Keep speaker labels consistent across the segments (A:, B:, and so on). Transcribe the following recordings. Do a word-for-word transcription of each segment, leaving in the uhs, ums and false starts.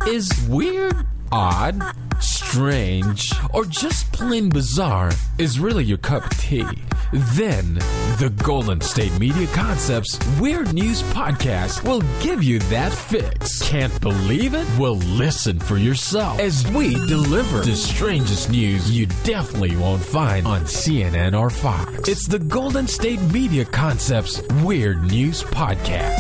A: Is weird, odd, strange, or just plain bizarre is really your cup of tea? Then the Golden State Media Concepts Weird News Podcast will give you that fix. Can't believe it? Well, listen for yourself as we deliver the strangest news you definitely won't find on C N N or Fox. It's the Golden State Media Concepts Weird News Podcast.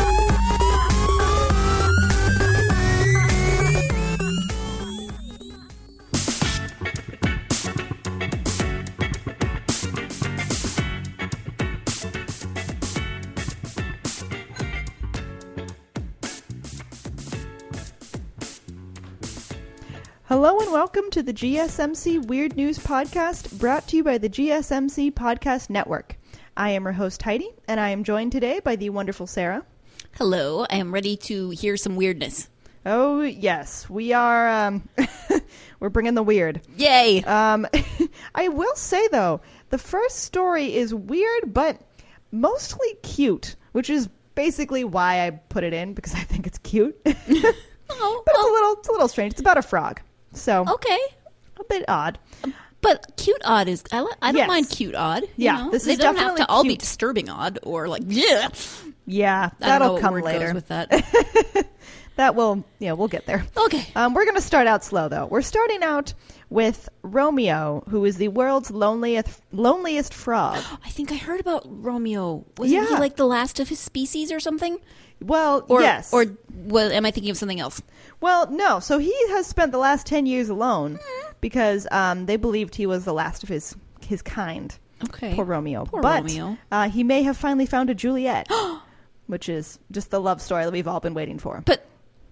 B: Hello and welcome to the G S M C Weird News Podcast, brought to you by the G S M C Podcast Network. I am your host, Heidi, and I am joined today by the wonderful Sarah.
C: Hello, I am ready to hear some weirdness.
B: Oh, yes, we are, um, we're bringing the weird.
C: Yay!
B: Um, I will say, though, the first story is weird, but mostly cute, which is basically why I put it in, because I think it's cute.
C: oh,
B: but it's
C: well,
B: a little, it's a little strange. It's about a frog. So
C: okay,
B: a bit odd,
C: but cute odd is I, li- I don't
B: Yes.
C: mind cute odd. You
B: Yeah,
C: know?
B: this
C: they
B: is
C: don't have
B: definitely
C: to all be
B: cute.
C: disturbing odd or like yeah.
B: yeah,
C: I don't know
B: that'll
C: what
B: come
C: word
B: later.
C: goes with that.
B: That will, yeah, we'll get there.
C: Okay,
B: Um, we're going to start out slow, though. We're starting out with Romeo, who is the world's loneliest loneliest frog.
C: I think I heard about Romeo. Wasn't he
B: Yeah.
C: like the last of his species or something?
B: Well,
C: Or
B: yes.
C: or well, am I thinking of something else?
B: Well, no. So he has spent the last ten years alone because um, they believed he was the last of his his kind.
C: Okay,
B: Poor Romeo.
C: Poor
B: but
C: Romeo.
B: Uh, he may have finally found a Juliet, which is just the love story that we've all been waiting for.
C: But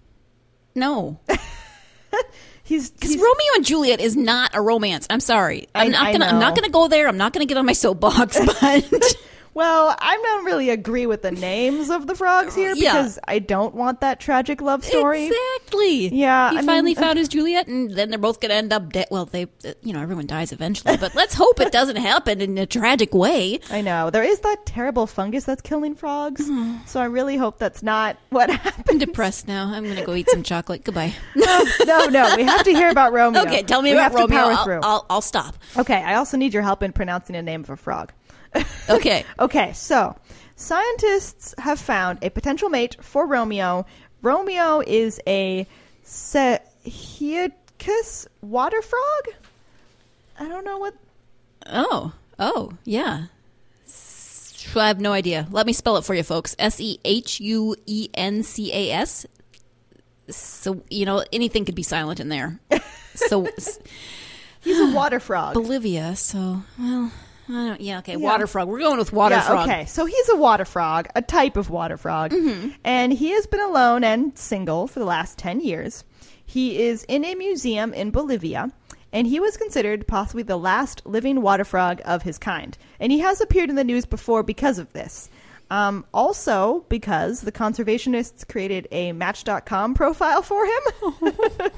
C: no.
B: He's,
C: Because
B: he's
C: Romeo and Juliet is not a romance. I'm sorry. I'm
B: I-
C: not
B: I
C: gonna. I'm
B: know.
C: not gonna go there. I'm not gonna get on my soapbox. But
B: Well, I don't really agree with the names of the frogs here
C: Yeah.
B: because I don't want that tragic love story.
C: exactly.
B: Yeah,
C: He
B: I
C: finally
B: mean-
C: found his Juliet, and then they're both gonna end up dead. Well, they, uh, you know, everyone dies eventually. But let's hope it doesn't happen in a tragic way.
B: I know. There is that terrible fungus that's killing frogs.
C: Mm-hmm.
B: So I really hope that's not what
C: I'm
B: happened.
C: depressed now. I'm gonna go eat some chocolate. Goodbye.
B: no, no. We have to hear about Romeo.
C: Okay, tell me
B: we
C: about
B: have
C: Romeo.
B: To power
C: I'll,
B: through.
C: I'll, I'll stop.
B: Okay, I also need your help in pronouncing the name of a frog.
C: Okay.
B: Okay, so scientists have found a potential mate for Romeo. Romeo is a Cehiacus water frog? I don't know what...
C: Oh. Oh. Yeah. S- I have no idea. Let me spell it for you, folks. S E H U E N C A S. So you know anything could be silent in there. So. s-
B: He's a water frog.
C: Bolivia, so well, I don't, yeah, okay,
B: Yeah.
C: water frog. We're going with water
B: yeah,
C: frog.
B: okay. So he's a water frog, a type of water frog.
C: Mm-hmm.
B: And he has been alone and single for the last ten years. He is in a museum in Bolivia, and he was considered possibly the last living water frog of his kind. And he has appeared in the news before because of this. Um, also because the conservationists created a Match dot com profile for him.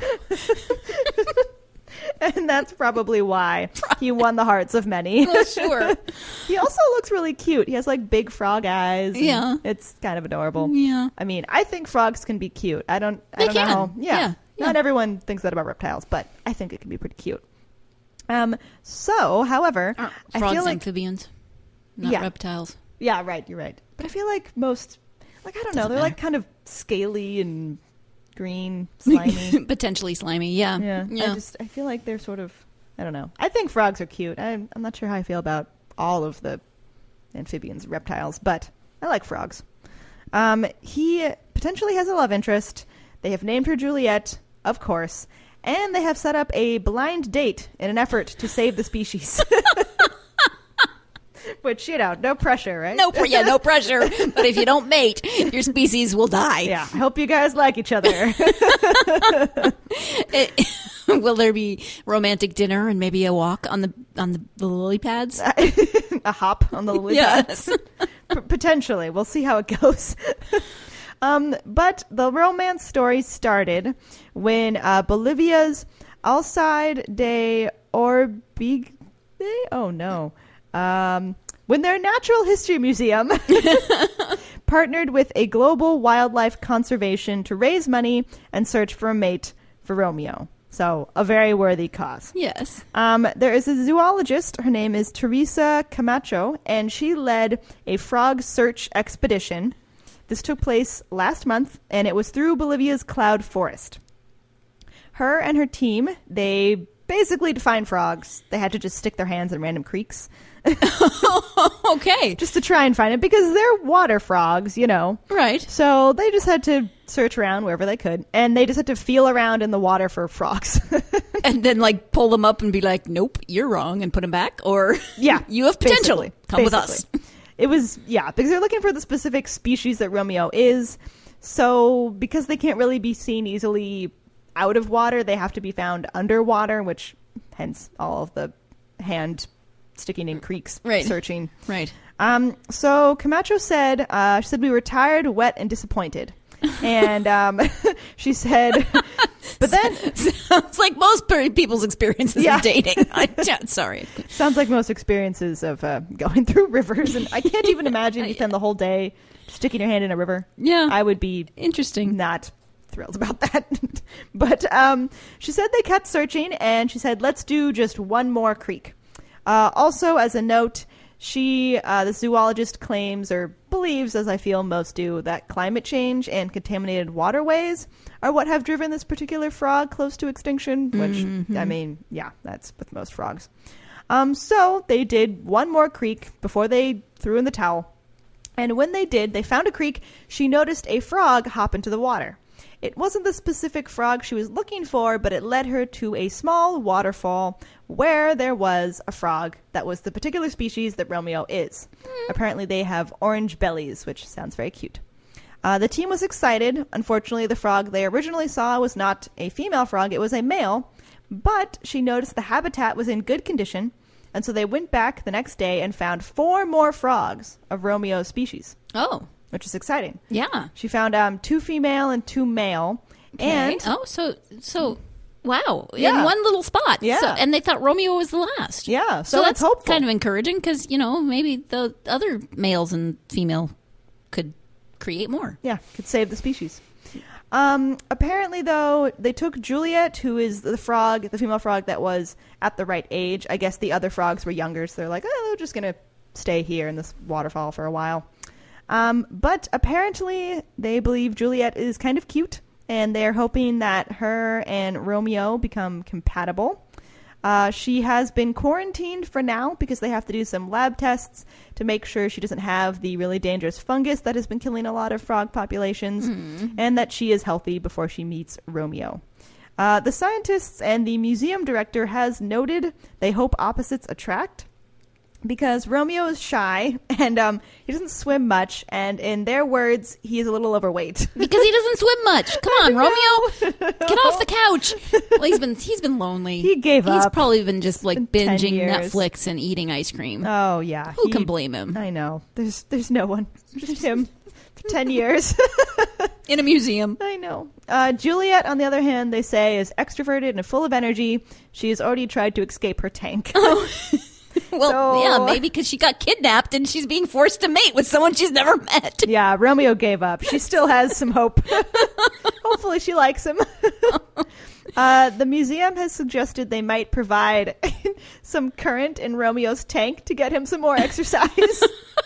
B: And that's probably why he won the hearts of many.
C: Well, sure.
B: He also looks really cute. He has like big frog eyes. and
C: Yeah.
B: It's kind of adorable.
C: Yeah.
B: I mean, I think frogs can be cute. I don't I
C: They
B: don't
C: can.
B: know how. Yeah.
C: Yeah, yeah.
B: Not everyone thinks that about reptiles, but I think it can be pretty cute. Um so, however,
C: Aren't
B: I
C: frogs
B: feel like
C: amphibians, not
B: Yeah.
C: reptiles.
B: yeah, right, you're right. But I feel like most like I don't know,
C: Doesn't
B: they're like
C: matter.
B: kind of scaly and green, slimy.
C: Potentially slimy. Yeah.
B: Yeah,
C: Yeah.
B: I just I feel like they're sort of I don't know. I think frogs are cute. I'm I'm not sure how I feel about all of the amphibians, reptiles, but I like frogs. Um, he potentially has a love interest. They have named her Juliet, of course, and they have set up a blind date in an effort to save the species. Which, you know, no pressure, right?
C: no, pr- yeah, no pressure. But if you don't mate, your species will die.
B: Yeah, I hope you guys like each other.
C: It- will there be romantic dinner and maybe a walk on the on the, the lily pads?
B: A hop on the lily pads.
C: Yes.
B: P- potentially. We'll see how it goes. um, but the romance story started when uh, Bolivia's Alcide de Orbigue, oh no, um, when their Natural History Museum partnered with a global wildlife conservation to raise money and search for a mate for Romeo. So, a very worthy cause.
C: Yes.
B: Um, there is a zoologist. Her name is Teresa Camacho, and she led a frog search expedition. This took place last month, and it was through Bolivia's cloud forest. Her and her team, they basically to find frogs, they had to just stick their hands in random creeks.
C: Okay.
B: Just to try and find it, because they're water frogs, you know.
C: Right.
B: So they just had to search around wherever they could, and they just had to feel around in the water for frogs.
C: And then, like, pull them up and be like, nope, you're wrong, and put them back? Or,
B: yeah,
C: you have potential.
B: basically,
C: Come with
B: basically.
C: us.
B: It was, yeah, because they're looking for the specific species that Romeo is. So because they can't really be seen easily out of water, they have to be found underwater, which hence all of the hand sticking in creeks,
C: Right.
B: searching.
C: Right.
B: Um, so Camacho said, uh, she said, we were tired, wet, and disappointed. And um, she said, but then...
C: Sounds like most per- people's experiences
B: Yeah.
C: in dating. I, yeah, sorry.
B: Sounds like most experiences of uh, going through rivers. And I can't even imagine you spend the whole day sticking your hand in a river.
C: Yeah.
B: I would be
C: Interesting.
B: not thrilled about that. But um, she said they kept searching, and she said, let's do just one more creek. Uh, also, as a note, she, uh, the zoologist claims or believes, as I feel most do, that climate change and contaminated waterways are what have driven this particular frog close to extinction, which,
C: Mm-hmm.
B: I mean, yeah, that's with most frogs. Um, so they did one more creek before they threw in the towel. And when they did, they found a creek. She noticed a frog hop into the water. It wasn't the specific frog she was looking for, but it led her to a small waterfall where there was a frog that was the particular species that Romeo is. Mm. Apparently they have orange bellies, which sounds very cute. Uh, the team was excited. Unfortunately, the frog they originally saw was not a female frog, it was a male. But she noticed the habitat was in good condition, and so they went back the next day and found four more frogs of Romeo's species,
C: Oh,
B: which is exciting.
C: yeah.
B: She found um, two female and two male.
C: Okay.
B: And
C: oh, so so wow,
B: Yeah.
C: in one little spot.
B: Yeah.
C: So, and they thought Romeo was the last.
B: yeah, so,
C: So,
B: that's
C: that's
B: hopeful.
C: kind of encouraging because you know maybe the other males and female could create more.
B: Yeah, could save the species. Um, apparently, though, they took Juliet, who is the frog, the female frog that was at the right age. I guess the other frogs were younger, so they're like, oh, they're just going to stay here in this waterfall for a while. Um, but apparently, they believe Juliet is kind of cute, and they're hoping that her and Romeo become compatible. Uh, she has been quarantined for now because they have to do some lab tests to make sure she doesn't have the really dangerous fungus that has been killing a lot of frog populations, mm. and that she is healthy before she meets Romeo. Uh, the scientists and the museum director has noted they hope opposites attract, because Romeo is shy and um, he doesn't swim much, and in their words, he is a little overweight.
C: Because he doesn't swim much. Come on, Romeo, get off the couch. Well, he's been he's been lonely.
B: He gave
C: he's
B: up.
C: He's probably been just like
B: been ten
C: binging
B: years.
C: Netflix and eating ice cream.
B: Oh yeah,
C: Who
B: he-
C: can blame him?
B: I know. There's there's no one, just him. For ten years.
C: In a museum.
B: I know. Uh, Juliet, on the other hand, they say is extroverted and full of energy. She has already tried to escape her tank.
C: Well,
B: So-
C: yeah, maybe because she got kidnapped and she's being forced to mate with someone she's never met.
B: Yeah, Romeo gave up. She still has some hope. Hopefully she likes him. Uh, the museum has suggested they might provide some current in Romeo's tank to get him some more exercise.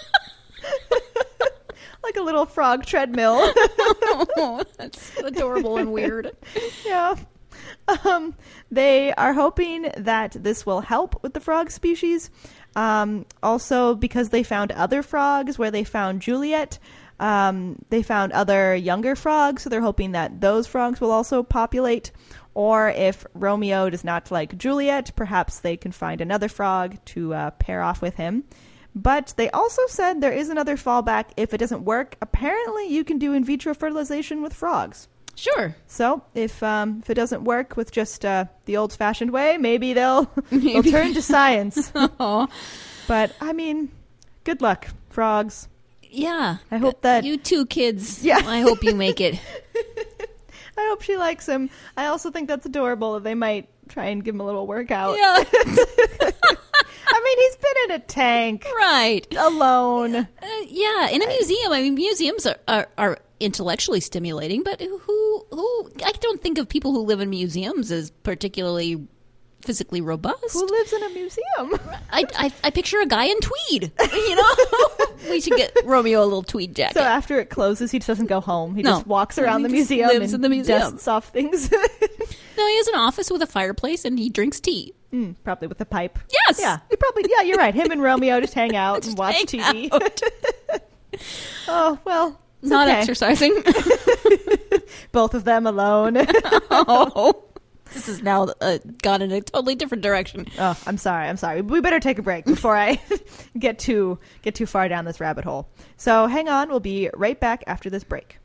B: Like a little frog treadmill.
C: Oh, that's adorable and weird.
B: Yeah. Um, they are hoping that this will help with the frog species. Um, also, because they found other frogs where they found Juliet, um, they found other younger frogs, so they're hoping that those frogs will also populate. Or if Romeo does not like Juliet, perhaps they can find another frog to uh, pair off with him. But they also said there is another fallback if it doesn't work. Apparently, you can do in vitro fertilization with frogs.
C: Sure.
B: So if um, if it doesn't work with just uh, the old-fashioned way, maybe they'll they'll turn to science.
C: Aw.
B: But I mean, good luck, frogs.
C: Yeah.
B: I hope that
C: You two kids.
B: Yeah.
C: I hope you make it.
B: I hope she likes him. I also think that's adorable that they might try and give him a little workout.
C: Yeah.
B: I mean, he's been in a tank,
C: Right.
B: alone.
C: Uh, yeah, in a museum. I mean, museums are, are, are intellectually stimulating, but who, who, I don't think of people who live in museums as particularly physically robust.
B: Who lives in a museum?
C: I, I, I picture a guy in tweed, you know? We should get Romeo a little tweed jacket.
B: So after it closes, he doesn't go home. He
C: No.
B: just walks around
C: He
B: the
C: just
B: museum
C: lives
B: and
C: in the museum.
B: dusts off things.
C: No, he has an office with a fireplace and he drinks tea.
B: Mm, probably with a pipe.
C: Yes.
B: Yeah, he probably. Yeah, you're right. Him and Romeo just hang out and
C: Just
B: watch
C: hang
B: T V.
C: out.
B: Oh well, it's
C: Not
B: okay.
C: exercising.
B: Both of them alone.
C: Oh. This has now uh, gone in a totally different direction.
B: Oh, I'm sorry. I'm sorry. We better take a break before I get too get too far down this rabbit hole. So hang on. We'll be right back after this break.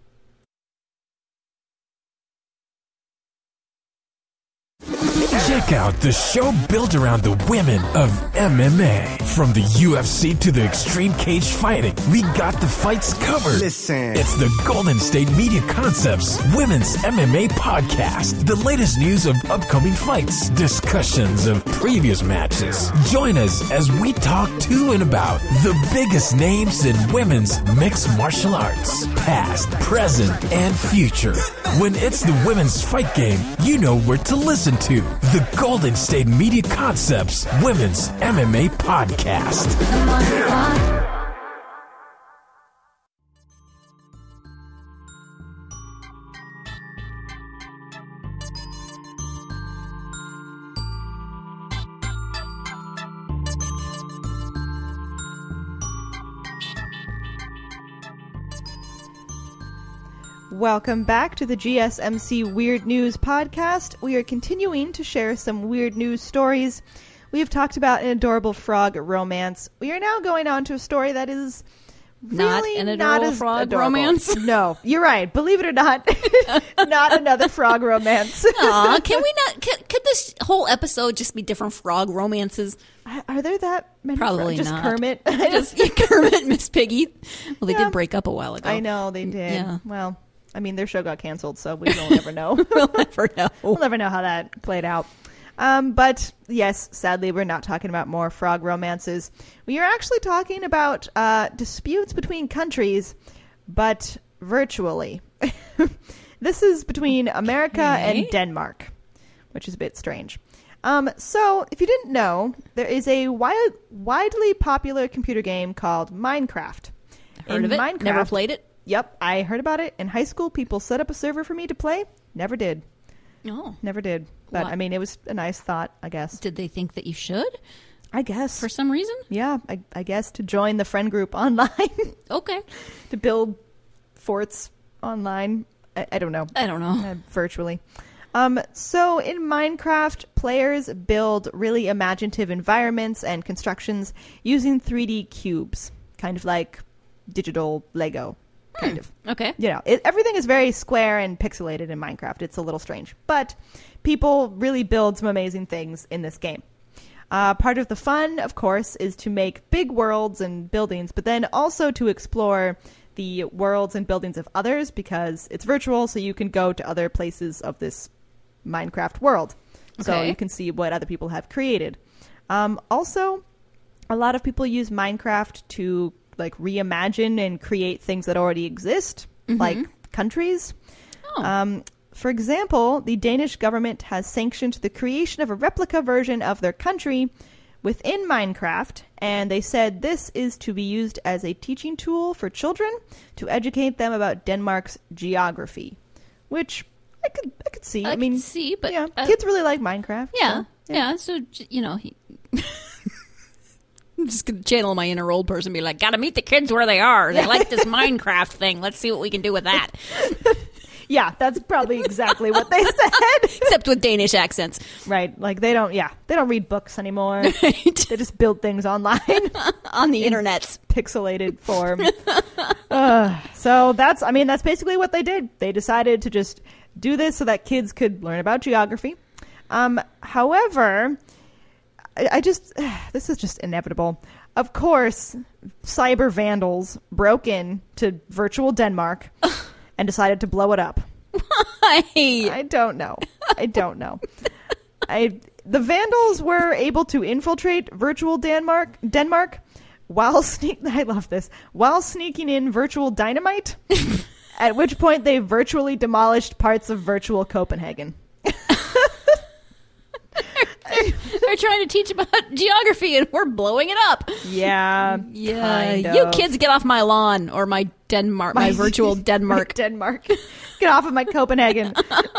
A: Check out the show built around the women of M M A. From the U F C to the extreme cage fighting, we got the fights covered.
D: Listen.
A: It's the Golden State Media Concepts Women's M M A Podcast. The latest news of upcoming fights, discussions of previous matches. Join us as we talk to and about the biggest names in women's mixed martial arts. Past, present, and future. When it's the women's fight game, you know where to listen to. The Golden State Media Concepts Women's M M A Podcast.
B: Welcome back to the G S M C Weird News Podcast. We are continuing to share some weird news stories. We have talked about an adorable frog romance. We are now going on to a story that is
C: Not
B: really
C: an
B: not
C: adorable
B: as
C: frog
B: adorable.
C: romance?
B: No, you're right. Believe it or not, not another frog romance.
C: Aw, can we not? Could, could this whole episode just be different frog romances?
B: Are there that many?
C: Probably
B: frogs? Just
C: not.
B: Kermit.
C: Just Kermit and Miss Piggy. Well, they
B: Yeah.
C: did break up a while ago.
B: I know they did.
C: Yeah.
B: Well, I mean, their show got canceled, so we will never know.
C: We'll never know.
B: We'll never know how that played out. Um, but yes, sadly, we're not talking about more frog romances. We are actually talking about uh, disputes between countries, but virtually. This is between America
C: Okay.
B: and Denmark, which is a bit strange. Um, so, if you didn't know, there is a wi- widely popular computer game called Minecraft.
C: Heard
B: In
C: of it?
B: Minecraft,
C: Never played it?
B: Yep, I heard about it. In high school, people set up a server for me to play. Never did.
C: Oh.
B: Never did. But,
C: Why?
B: I mean, it was a nice thought, I guess.
C: Did they think that you should
B: I guess.
C: for some reason?
B: Yeah, I, I guess to join the friend group online,
C: Okay.
B: to build forts online. I, I don't know.
C: I don't know.
B: Uh, virtually. Um, so in Minecraft, players build really imaginative environments and constructions using three D cubes, kind of like digital Lego, kind of.
C: Okay.
B: You know, it, everything is very square and pixelated in Minecraft. It's a little strange, but people really build some amazing things in this game. Uh, part of the fun, of course, is to make big worlds and buildings, but then also to explore the worlds and buildings of others because it's virtual, so you can go to other places of this Minecraft world. So
C: Okay.
B: you can see what other people have created. Um, also, a lot of people use Minecraft to like reimagine and create things that already exist, like countries.
C: Oh.
B: Um, for example, the Danish government has sanctioned the creation of a replica version of their country within Minecraft, and they said this is to be used as a teaching tool for children to educate them about Denmark's geography, which I could I could see.
C: I
B: I, mean,
C: can see, but
B: yeah,
C: uh,
B: kids really like Minecraft.
C: Yeah,
B: so,
C: yeah. So j- you know, he, I'm just gonna channel my inner old person, and be like, "Gotta meet the kids where they are. They like this Minecraft thing. Let's see what we can do with that."
B: yeah, that's probably exactly what they said.
C: Except with Danish accents,
B: Right, like they don't, yeah, they don't read books anymore.
C: right?
B: They just build things online,
C: On the internet.
B: pixelated form. uh, so that's, I mean, that's basically what they did. They decided to just do this so that kids could learn about geography. Um, however, I, I just, this is just inevitable. Of course, cyber vandals broke in to virtual Denmark and decided to blow it up.
C: Hi.
B: I don't know. I don't know. I the Vandals were able to infiltrate virtual Denmark, Denmark while sneak. I love this. While sneaking in virtual dynamite, at which point they virtually demolished parts of virtual Copenhagen.
C: They're trying to teach about geography, and we're blowing it up.
B: Yeah,
C: Yeah,
B: kind
C: you
B: of.
C: kids get off my lawn or my Denmark, my,
B: My-
C: virtual Denmark.
B: Denmark. Get off of my Copenhagen.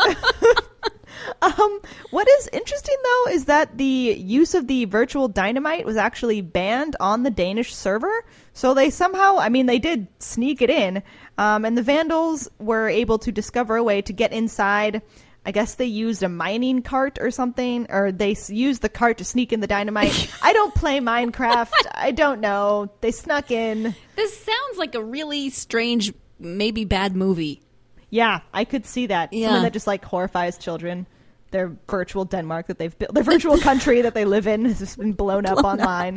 B: um, what is interesting, though, is that the use of the virtual dynamite was actually banned on the Danish server. So they somehow, I mean, they did sneak it in. Um, and the Vandals were able to discover a way to get inside. I guess they used a mining cart or something, or they s- used the cart to sneak in the dynamite. I don't play Minecraft. I don't know. They snuck in.
C: This sounds like a really strange, maybe bad movie.
B: Yeah, I could see that.
C: Yeah.
B: Something that just like horrifies children. Their virtual Denmark that they've built, their virtual country that they live in has just been blown up
C: Blown
B: online.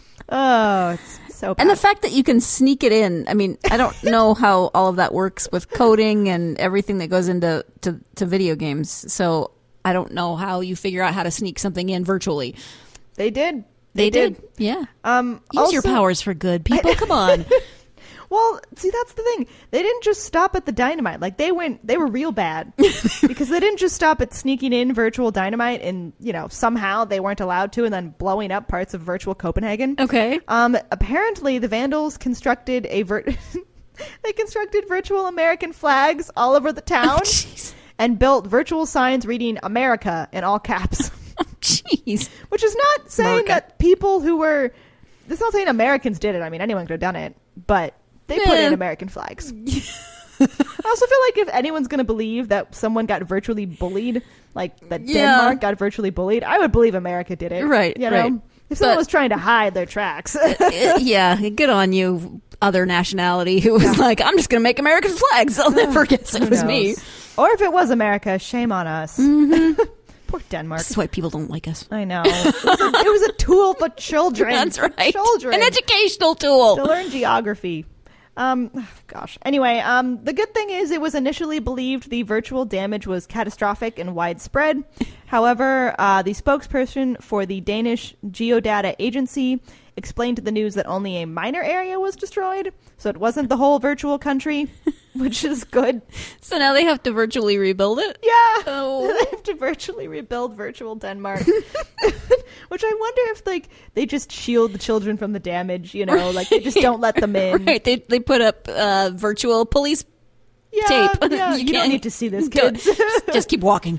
B: Oh, it's so bad.
C: And the fact that you can sneak it in, I mean, I don't know how all of that works with coding and everything that goes into to, to video games. So I don't know how you figure out how to sneak something in virtually.
B: they did.
C: They, did. Yeah.
B: Um,
C: Use your
B: also-
C: powers for good, people. Come on.
B: Well, see, that's the thing. They didn't just stop at the dynamite. Like they went, they were real bad because they didn't just stop at sneaking in virtual dynamite and, you know, somehow they weren't allowed to and then blowing up parts of virtual Copenhagen.
C: Okay.
B: Um, apparently the Vandals constructed a vir- they constructed virtual American flags all over the town
C: Jeez.
B: and built virtual signs reading America in all caps,
C: Jeez.
B: which is not saying
C: America.
B: that people who were, it's not saying Americans did it. I mean, anyone could have done it, but they put
C: Yeah.
B: in American flags. I also feel like if anyone's going to believe that someone got virtually bullied, like that
C: Yeah.
B: Denmark got virtually bullied, I would believe America did it.
C: Right,
B: You know?
C: right.
B: If someone
C: But-
B: was trying to hide their tracks.
C: Uh, yeah, good on you, other nationality who was like, I'm just going to make American flags. I'll never guess it
B: Who
C: was me.
B: knows? Or if it was America, shame on us. Poor Denmark.
C: This is why people don't like us.
B: I know. It was, a, it was a tool for children.
C: That's right.
B: Children.
C: An educational tool.
B: To learn geography. Um, gosh. Anyway, um, the good thing is it was initially believed the virtual damage was catastrophic and widespread. However, uh, the spokesperson for the Danish Geodata Agency explained to the news that only a minor area was destroyed, so it wasn't the whole virtual country, which is good.
C: So now they have to virtually rebuild it?
B: Yeah.
C: Oh.
B: They have to virtually rebuild virtual Denmark. Which I wonder if like they just shield the children from the damage, you know, like they just don't let them in.
C: Right, they they put up uh, virtual police.
B: Yeah,
C: tape.
B: yeah.
C: You
B: You, don't
C: can't-
B: need to see this,
C: Don't-
B: kids.
C: Just keep walking.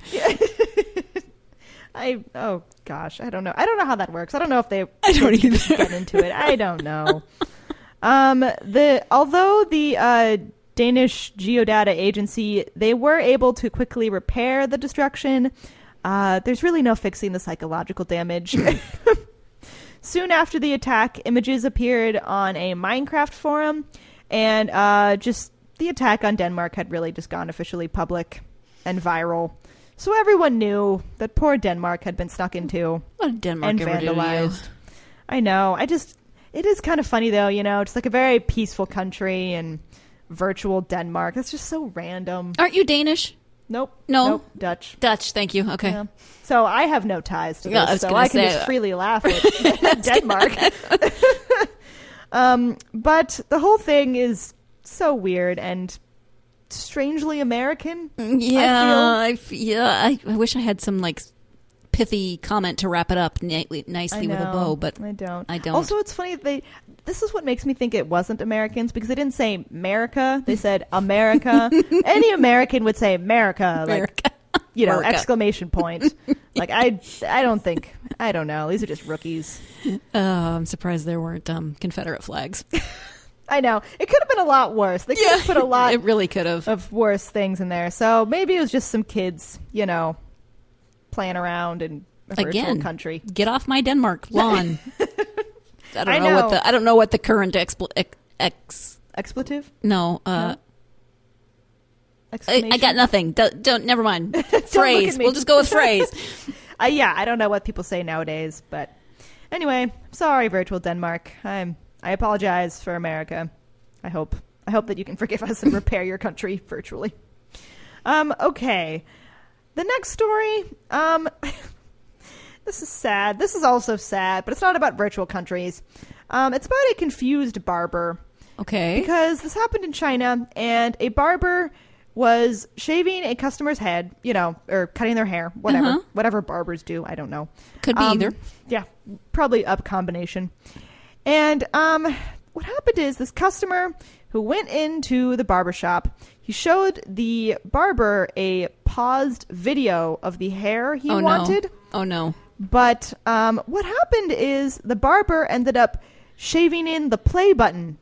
B: I oh gosh, I don't know. I don't know how that works. I don't know if they
C: I don't
B: if you
C: either.
B: just get into it. I don't know. Um, the although the uh, Danish Geodata Agency, they were able to quickly repair the destruction. Uh, there's really no fixing the psychological damage. Soon after the attack, images appeared on a Minecraft forum, and uh, just the attack on Denmark had really just gone officially public and viral. So everyone knew that poor Denmark had been snuck into
C: What did Denmark
B: and
C: ever do to you?
B: vandalized. I know. I just, it is kind of funny though, you know, it's like a very peaceful country and virtual Denmark. That's just so random.
C: Aren't you Danish?
B: Nope.
C: No.
B: Nope. Dutch.
C: Dutch, thank you. Okay.
B: Yeah. So I have no ties to this,
C: Yeah, I was
B: so
C: gonna
B: I can
C: say-
B: just freely laugh at Denmark. um, but the whole thing is so weird and strangely American.
C: Yeah, I f- yeah. I, I wish I had some like pithy comment to wrap it up ni-
B: I
C: nicely with a
B: know.
C: bow, but
B: I don't.
C: I don't.
B: Also, it's funny that they. This is what makes me think it wasn't Americans because they didn't say America. They said America. Any American would say America, like
C: America.
B: you know,
C: America.
B: exclamation point. Like I, I don't think. I don't know. These are just rookies.
C: Uh, I'm surprised there weren't um, Confederate flags.
B: I know it could have been a lot worse. They could have put a lot
C: It really could have.
B: of worse things in there. So maybe it was just some kids, you know, playing around in a virtual
C: Again,
B: country.
C: Get off my Denmark lawn. I don't
B: I
C: know,
B: know.
C: what the I don't know what the current expl- ex, ex
B: Expletive?
C: no uh
B: No?
C: I,
B: Exclamation?
C: I got nothing. Don't, don't never mind.
B: look
C: Phrase.
B: at me.
C: We'll just go with phrase.
B: Uh, yeah, I don't know what people say nowadays, but anyway, sorry, virtual Denmark. I'm I apologize for America. I hope I hope that you can forgive us and repair your country virtually. Um, okay, the next story. Um, this is sad. This is also sad, but it's not about virtual countries. Um, it's about a confused barber.
C: Okay.
B: Because this happened in China, and a barber was shaving a customer's head, you know, or cutting their hair, whatever.
C: Uh-huh.
B: Whatever barbers do, I don't know.
C: Could be
B: Um,
C: either.
B: Yeah, probably a combination. And um, what happened is this customer who went into the barbershop, he showed the barber a paused video of the hair he
C: oh,
B: wanted.
C: No. Oh, no.
B: But um, what happened is the barber ended up shaving in the play button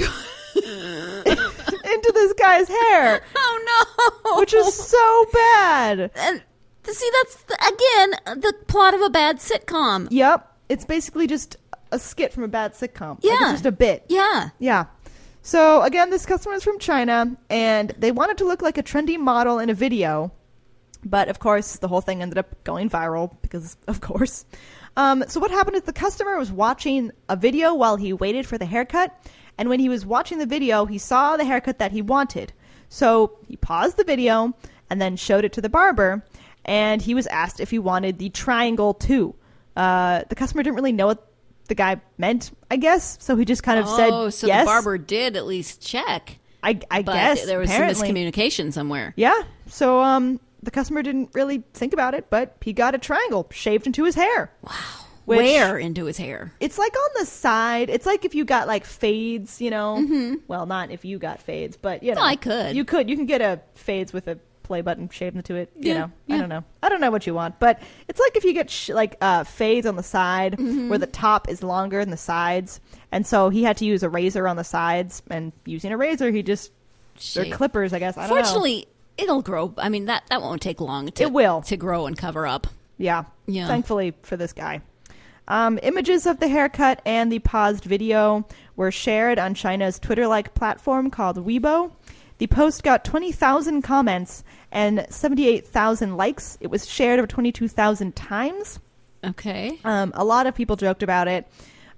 B: into this guy's hair.
C: Oh, no.
B: Which is so bad.
C: And see, that's, the, again, the plot of a bad sitcom.
B: Yep. It's basically just a skit from a bad sitcom.
C: Yeah.
B: Like, it's just a bit.
C: Yeah.
B: Yeah. So, again, this customer is from China, and they wanted to look like a trendy model in a video. But, of course, the whole thing ended up going viral because, of course. Um, so what happened is the customer was watching a video while he waited for the haircut. And when he was watching the video, he saw the haircut that he wanted. So he paused the video and then showed it to the barber. And he was asked if he wanted the triangle too. Uh, the customer didn't really know what the guy meant, I guess. So he just kind of
C: oh,
B: said
C: Oh, so
B: yes.
C: the barber did at least check.
B: I, I
C: but
B: guess.
C: there was
B: apparently.
C: some miscommunication somewhere.
B: Yeah. So um, the customer didn't really think about it, but he got a triangle shaved into his hair.
C: Wow.
B: Which-
C: Where into his hair?
B: It's like on the side. It's like if you got like fades, you know. Mm-hmm. Well, not if you got fades, but you know.
C: Well, I could.
B: You could. You can get a fades with a play button shaved into it. You
C: Yeah,
B: know.
C: yeah.
B: I don't know. I don't know what you want, but it's like if you get sh- like uh, fades on the side
C: Mm-hmm.
B: where the top is longer than the sides, and so he had to use a razor on the sides, and using a razor, he just they're
C: Shave.
B: clippers, I guess. I don't know.
C: Fortunately, it'll grow. I mean, that, that won't take long to,
B: It will.
C: to grow and cover up.
B: Yeah.
C: Yeah.
B: Thankfully for this guy. Um, images of the haircut and the paused video were shared on China's Twitter-like platform called Weibo. The post got twenty thousand comments and seventy-eight thousand likes. It was shared over twenty-two thousand times.
C: Okay.
B: Um, a lot of people joked about it.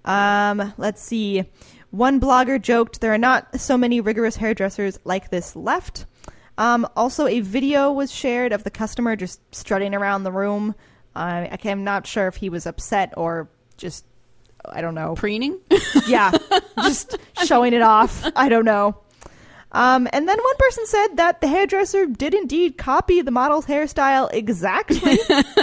B: Um, let's see. One blogger joked, there are not so many rigorous hairdressers like this left. Um, also, a video was shared of the customer just strutting around the room. Uh, I am not sure if he was upset or just, I don't know.
C: Preening?
B: Yeah, just showing it off. I don't know. Um, and then one person said that the hairdresser did indeed copy the model's hairstyle exactly,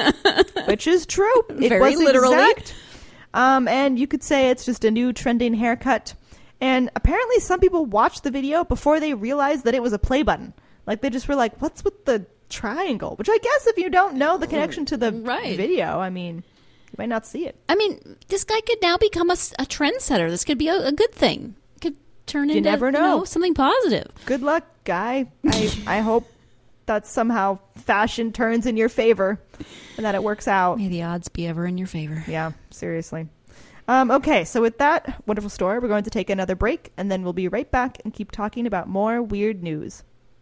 B: which is true. It
C: Very
B: was
C: literally.
B: exact. Um, and you could say it's just a new trending haircut. And apparently some people watched the video before they realized that it was a play button. Like they just were like, what's with the triangle? Which I guess if you don't know the connection to the
C: Right.
B: video, I mean, you might not see it.
C: I mean, this guy could now become a, s- a trendsetter. This could be a, a good thing. Could turn
B: You
C: into
B: never
C: you
B: know.
C: something positive.
B: Good luck, guy. I, I hope that somehow fashion turns in your favor and that it works out.
C: May the odds be ever in your favor.
B: Yeah, seriously. Um, okay, so with that wonderful story, we're going to take another break, and then we'll be right back and keep talking about more weird news.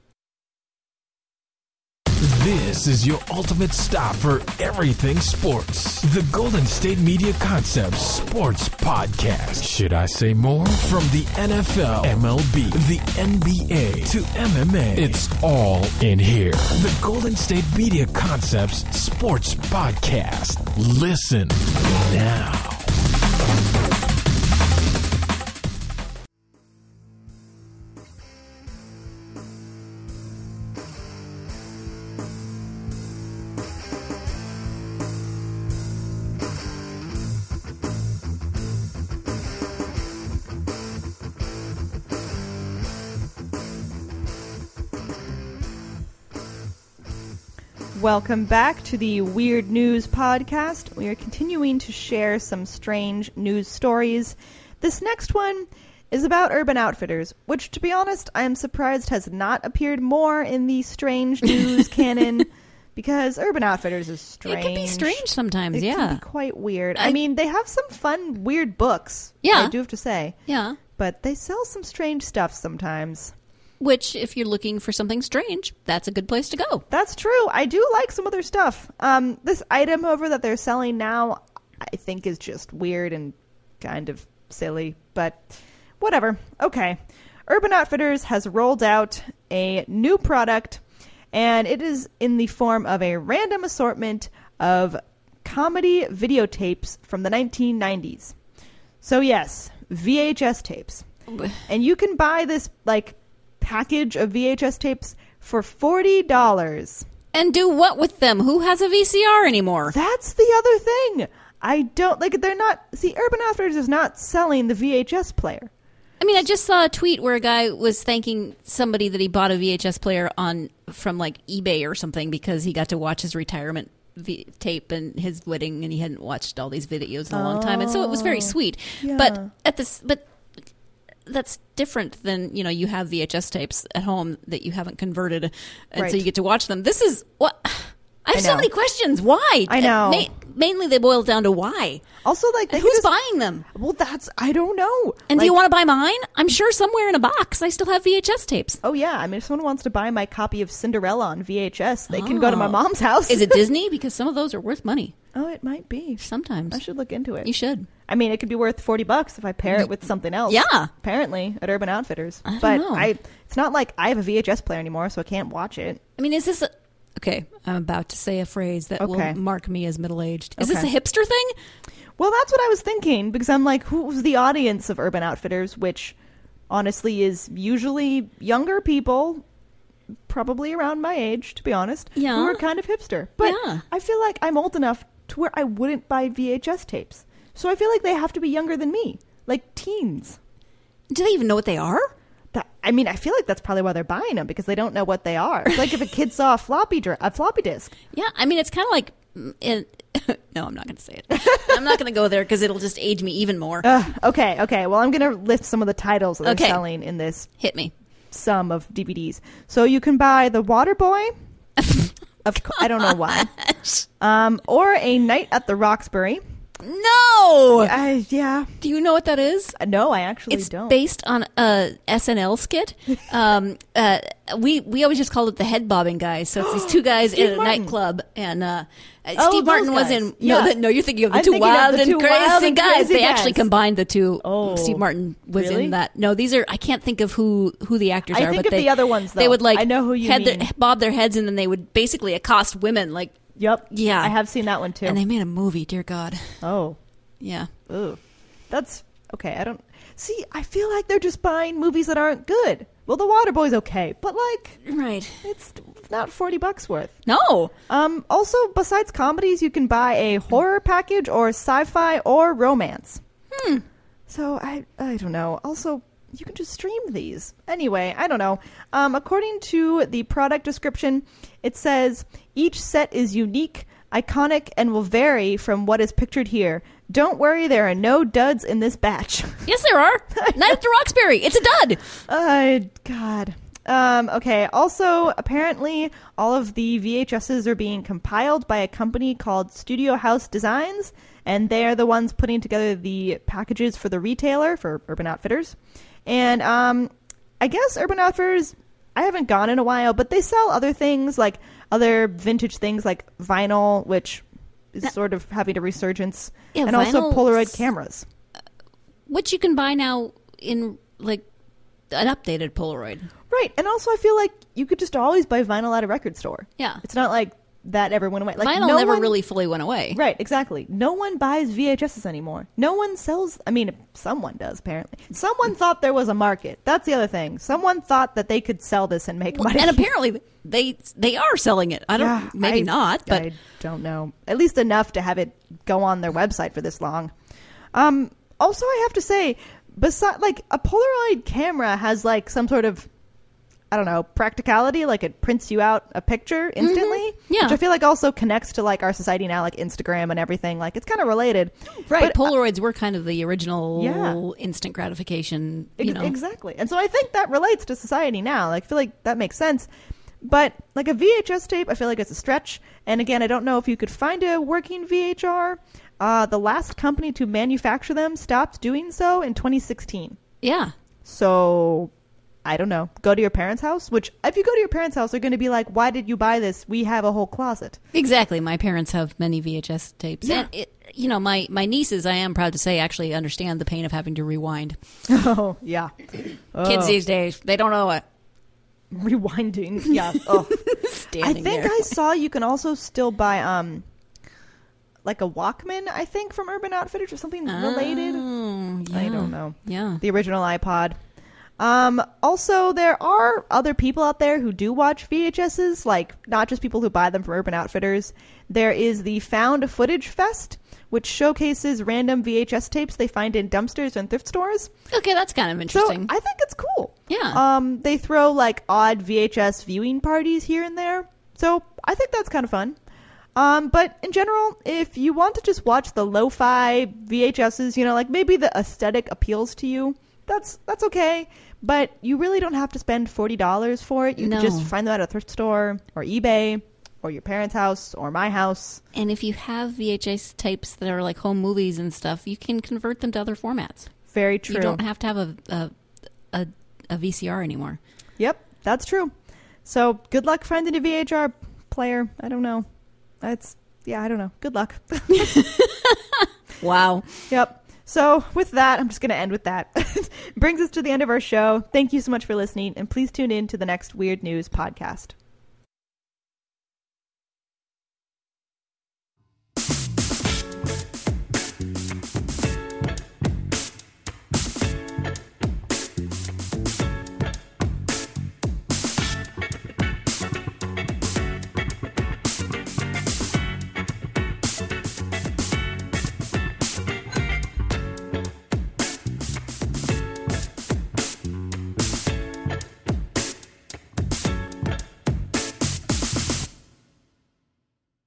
A: This is your ultimate stop for everything sports. The Golden State Media Concepts Sports Podcast. Should I say more? From the N F L, M L B, the N B A to M M A, it's all in here. The Golden State Media Concepts Sports Podcast. Listen now.
B: Welcome back to the Weird News Podcast. We are continuing to share some strange news stories. This next one is about Urban Outfitters, which, to be honest, I am surprised has not appeared more in the strange news canon, because Urban Outfitters is strange.
C: It can be strange sometimes,
B: It
C: yeah.
B: can be quite weird. I,
C: I-
B: mean, they have some fun, weird books,
C: Yeah.
B: I do have to say,
C: Yeah.
B: but they sell some strange stuff sometimes.
C: Which, if you're looking for something strange, that's a good place to go.
B: That's true. I do like some of their stuff. Um, this item, however, that they're selling now, I think is just weird and kind of silly, but whatever. Okay. Urban Outfitters has rolled out a new product, and it is in the form of a random assortment of comedy videotapes from the nineteen nineties. So yes, V H S tapes. And you can buy this like package of V H S tapes for forty dollars.
C: And do what with them? Who has a V C R anymore?
B: That's the other thing. I don't like they're not see Urban Outfitters is not selling the V H S player.
C: I mean, I just saw a tweet where a guy was thanking somebody that he bought a V H S player on from like eBay or something because he got to watch his retirement v- tape and his wedding, and he hadn't watched all these videos in a long time, and so it was very sweet.
B: Yeah.
C: But at this, but that's different than, you know, you have V H S tapes at home that you haven't converted, and
B: Right.
C: so you get to watch them. This is what I have
B: I
C: so
B: know.
C: many questions. Why?
B: I know.
C: Ma- mainly, they boil down to why.
B: Also, like they
C: And
B: could
C: who's
B: just-
C: buying them?
B: Well, that's I don't know.
C: And do
B: Like,
C: you want to buy mine? I'm sure somewhere in a box I still have V H S tapes.
B: Oh yeah, I mean, if someone wants to buy my copy of Cinderella on V H S, they can go to my
C: Oh.
B: mom's house.
C: Is it Disney? Because some of those are worth money.
B: Oh, it might be.
C: Sometimes.
B: I should look into it.
C: You should.
B: I mean, it could be worth forty bucks if I pair it with something else.
C: Yeah.
B: Apparently at Urban Outfitters.
C: I don't
B: but
C: know.
B: I, it's not like I have a V H S player anymore, so I can't watch it.
C: I mean, is this a... Okay, I'm about to say a phrase that
B: Okay.
C: will mark me as middle-aged. Is
B: Okay.
C: this a hipster thing?
B: Well, that's what I was thinking because I'm like, who's the audience of Urban Outfitters? Which, honestly, is usually younger people, probably around my age, to be honest,
C: Yeah.
B: who are kind of hipster. But
C: Yeah.
B: I feel like I'm old enough to where I wouldn't buy V H S tapes. So I feel like they have to be younger than me, like teens.
C: Do they even know what they are?
B: That, I mean, I feel like that's probably why they're buying them because they don't know what they are. It's like if a kid saw a floppy dr- a floppy disk.
C: Yeah, I mean, it's kind of like... mm, It, no, I'm not going to say it. I'm not going to go there because it'll just age me even more.
B: Ugh, okay, okay. Well, I'm going to list some of the titles that
C: Okay.
B: they're selling in this
C: Hit me.
B: sum of D V Ds. So you can buy The Waterboy. Of co- I don't know why. Um, or A Night at the Roxbury.
C: No!
B: Uh, yeah.
C: Do you know what that is?
B: No, I actually
C: It's
B: don't.
C: based on a S N L skit. Um, uh, we we always just called it the head bobbing guys. So it's these two guys
B: Steve
C: in a
B: Martin.
C: nightclub, and uh, uh,
B: Oh,
C: Steve Martin
B: those
C: was
B: guys.
C: in.
B: Yeah.
C: No, the, no, you're thinking of the
B: I'm
C: two
B: thinking of
C: wild
B: the
C: and
B: two
C: crazy
B: wild and
C: guys.
B: crazy
C: They actually
B: guys.
C: combined the two.
B: Oh,
C: Steve Martin was
B: really?
C: in that. No, these are I can't think of who who the actors
B: I
C: are.
B: think
C: but
B: of
C: they,
B: the other ones,
C: They
B: though.
C: would like
B: I know who you
C: head
B: mean.
C: Their, bob their heads, and then they would basically accost women. Like,
B: Yep.
C: Yeah.
B: I have seen that one too.
C: and they made a movie. Dear God.
B: oh.
C: Yeah.
B: Ooh. That's okay. I don't see. I feel like they're just buying movies that aren't good. Well, The Waterboy's okay, but like
C: Right.
B: it's not forty bucks worth.
C: No.
B: Um. Also, besides comedies, you can buy a horror package or sci-fi or romance.
C: Hmm.
B: So I I don't know. Also, you can just stream these. Anyway, I don't know. Um, according to the product description, it says each set is unique, iconic, and will vary from what is pictured here. Don't worry, there are no duds in this batch.
C: Yes, there are. Night at the Roxbury. It's a dud.
B: Uh, God. Um, okay. Also, apparently, all of the V H Ses are being compiled by a company called Studio House Designs, and they are the ones putting together the packages for the retailer, for Urban Outfitters. And um, I guess Urban Outfitters, I haven't gone in a while, but they sell other things, like other vintage things like vinyl, which is sort of having a resurgence,
C: Yeah,
B: and also
C: vinyl's-
B: Polaroid cameras.
C: Which you can buy now in like an updated Polaroid.
B: Right, and also I feel like you could just always buy vinyl at a record store.
C: Yeah.
B: It's not like that ever went away. Like
C: Vinyl
B: no
C: never
B: one-
C: really fully went away.
B: Right, exactly. No one buys V H Ses anymore. No one sells. I mean, someone does apparently. Someone thought there was a market. That's the other thing. Someone thought that they could sell this and make
C: Well,
B: money.
C: and apparently they they are selling it. I don't
B: Yeah,
C: maybe
B: I-
C: not, but
B: I don't know. At least enough to have it go on their website for this long. Um. Also, I have to say, beside like a Polaroid camera has like some sort of, I don't know, practicality. Like it prints you out a picture instantly.
C: Mm-hmm. Yeah.
B: Which I feel like also connects to like our society now, like Instagram and everything. Like it's kind of related.
C: right,
B: But, uh,
C: Polaroids were kind of the original
B: Yeah.
C: instant gratification,
B: Ex-
C: you know.
B: Exactly. And so I think that relates to society now. Like, I feel like that makes sense. But like a V H S tape, I feel like it's a stretch. And again, I don't know if you could find a working V H R. Uh, the last company to manufacture them stopped doing so in twenty sixteen.
C: Yeah.
B: So I don't know. Go to your parents' house, which if you go to your parents' house, they're going to be like, why did you buy this? We have a whole closet.
C: Exactly. My parents have many V H S tapes.
B: Yeah.
C: And it, you know, my my nieces, I am proud to say, actually understand the pain of having to rewind.
B: Oh, yeah.
C: Kids
B: Oh.
C: these days, they don't know it.
B: Rewinding. Yeah. Oh. I
C: Standing
B: think
C: there.
B: I saw you can also still buy um like a Walkman, I think, from Urban Outfitters or something related.
C: Oh, yeah.
B: I don't know.
C: Yeah.
B: The original iPod. Um, also, there are other people out there who do watch V H Ses, like not just people who buy them from Urban Outfitters. There is the Found Footage Fest, which showcases random V H S tapes they find in dumpsters and thrift stores.
C: Okay, that's kind of
B: So
C: interesting.
B: I think it's cool.
C: Yeah.
B: Um, they throw like odd V H S viewing parties here and there. So I think that's kind of fun. Um, but in general, if you want to just watch the lo-fi V H Ses, you know, like maybe the aesthetic appeals to you, that's that's okay. But you really don't have to spend forty dollars for it. You
C: No.
B: can just find them at a thrift store or eBay or your parents' house or my house.
C: And if you have V H S tapes that are like home movies and stuff, you can convert them to other formats.
B: Very true.
C: You don't have to have a a, a, a V C R anymore.
B: Yep, that's true. So good luck finding a V H R player. I don't know. That's, yeah, I don't know. Good luck.
C: Wow.
B: Yep. So with that, I'm just going to end with that. Brings us to the end of our show. Thank you so much for listening, and please tune in to the next Weird News podcast.